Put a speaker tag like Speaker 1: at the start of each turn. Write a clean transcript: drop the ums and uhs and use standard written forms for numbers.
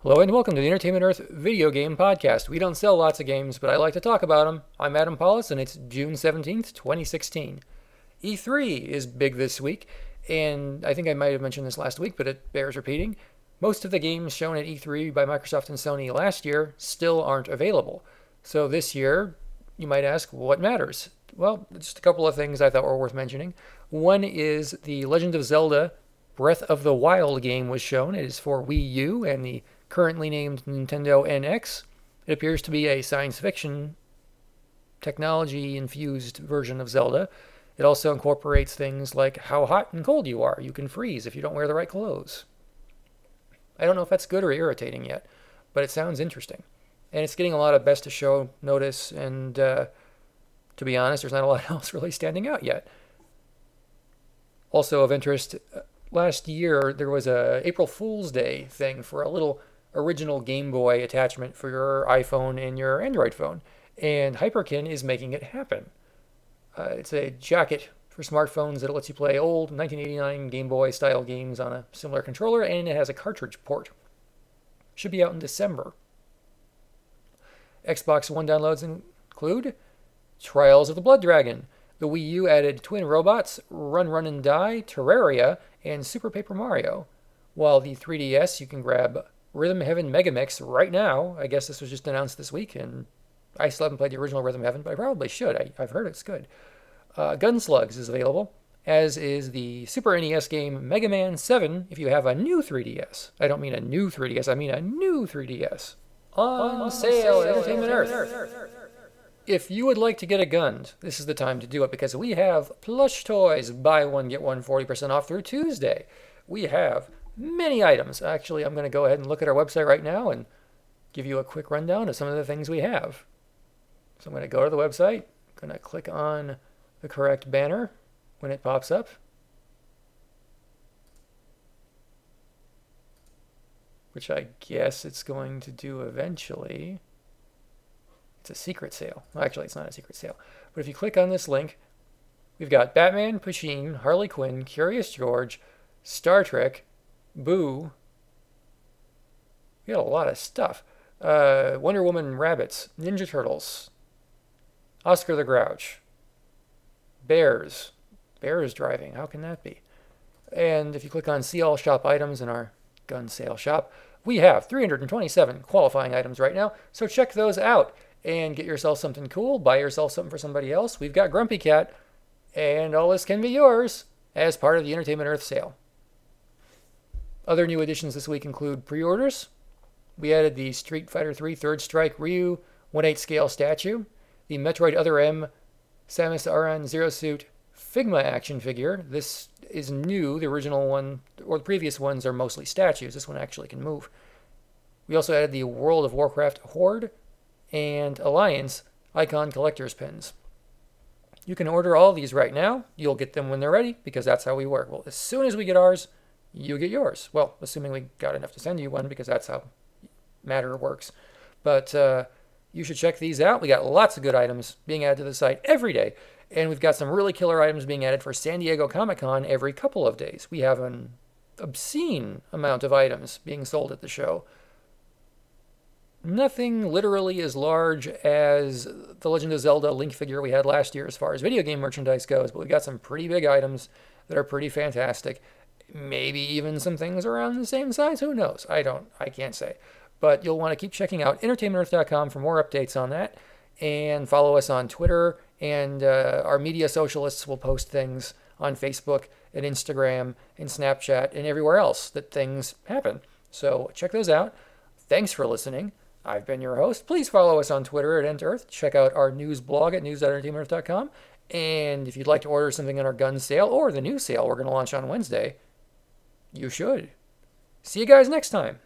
Speaker 1: Hello and welcome to the Entertainment Earth Video Game Podcast. We don't sell lots of games, but I like to talk about them. I'm Adam Paulus, and it's June 17th, 2016. E3 is big this week, and I think I might have mentioned this last week, but it bears repeating. Most of the games shown at E3 by Microsoft and Sony last year still aren't available. So this year, you might ask, what matters? Well, just a couple of things I thought were worth mentioning. One is the Legend of Zelda Breath of the Wild game was shown. It is for Wii U and the currently named Nintendo NX. It appears to be a science fiction technology-infused version of Zelda. It also incorporates things like how hot and cold you are. You can freeze if you don't wear the right clothes. I don't know if that's good or irritating yet, but it sounds interesting. And it's getting a lot of best of show notice, and to be honest, there's not a lot else really standing out yet. Also of interest, last year there was a April Fool's Day thing for a little original Game Boy attachment for your iPhone and your Android phone, and Hyperkin is making it happen. It's a jacket for smartphones that lets you play old 1989 Game Boy style games on a similar controller, and it has a cartridge port. Should be out in December. Xbox One downloads include Trials of the Blood Dragon. The Wii U added Twin Robots, Run Run and Die, Terraria, and Super Paper Mario. While the 3DS, you can grab Rhythm Heaven Megamix right now. I guess this was just announced this week, and I still haven't played the original Rhythm Heaven, but I probably should. I've heard it's good. Gunslugs is available, as is the Super NES game Mega Man 7 if you have a new 3DS. I don't mean a new 3DS, I mean a new 3DS. On sale at Entertainment Earth. If you would like to get a gun, this is the time to do it, because we have plush toys, buy one, get one 40% off through Tuesday. We have many items. Actually, I'm going to go ahead and look at our website right now and give you a quick rundown of some of the things we have. So I'm going to go to the website, I'm going to click on the correct banner when it pops up. Which I guess it's going to do eventually. It's a secret sale. Well, actually, it's not a secret sale. But if you click on this link, we've got Batman, Pusheen, Harley Quinn, Curious George, Star Trek, Boo. We got a lot of stuff. Wonder Woman Rabbits, Ninja Turtles, Oscar the Grouch, Bears. Bears driving. How can that be? And if you click on See All Shop Items in our gun sale shop, we have 327 qualifying items right now. So check those out and get yourself something cool. Buy yourself something for somebody else. We've got Grumpy Cat, and all this can be yours as part of the Entertainment Earth sale. Other new additions this week include pre-orders. We added the Street Fighter III Third Strike Ryu 1/8 scale statue, the Metroid Other M Samus Aran Zero Suit Figma action figure. This is new. The original one, or the previous ones, are mostly statues. This one actually can move. We also added the World of Warcraft Horde and Alliance Icon Collector's Pins. You can order all these right now. You'll get them when they're ready, because that's how we work. Well, as soon as we get ours, you get yours. Well, assuming we got enough to send you one, because that's how Matter works. But you should check these out. We got lots of good items being added to the site every day. And we've got some really killer items being added for San Diego Comic-Con every couple of days. We have an obscene amount of items being sold at the show. Nothing literally as large as the Legend of Zelda Link figure we had last year as far as video game merchandise goes, but we've got some pretty big items that are pretty fantastic. Maybe even some things around the same size. Who knows? I can't say. But you'll want to keep checking out entertainmentearth.com for more updates on that. And follow us on Twitter, and our media socialists will post things on Facebook and Instagram and Snapchat and everywhere else that things happen. So check those out. Thanks for listening. I've been your host. Please follow us on Twitter at EntEarth. Check out our news blog at news.entertainmentearth.com. And if you'd like to order something on our gun sale or the new sale we're going to launch on Wednesday, you should. See you guys next time.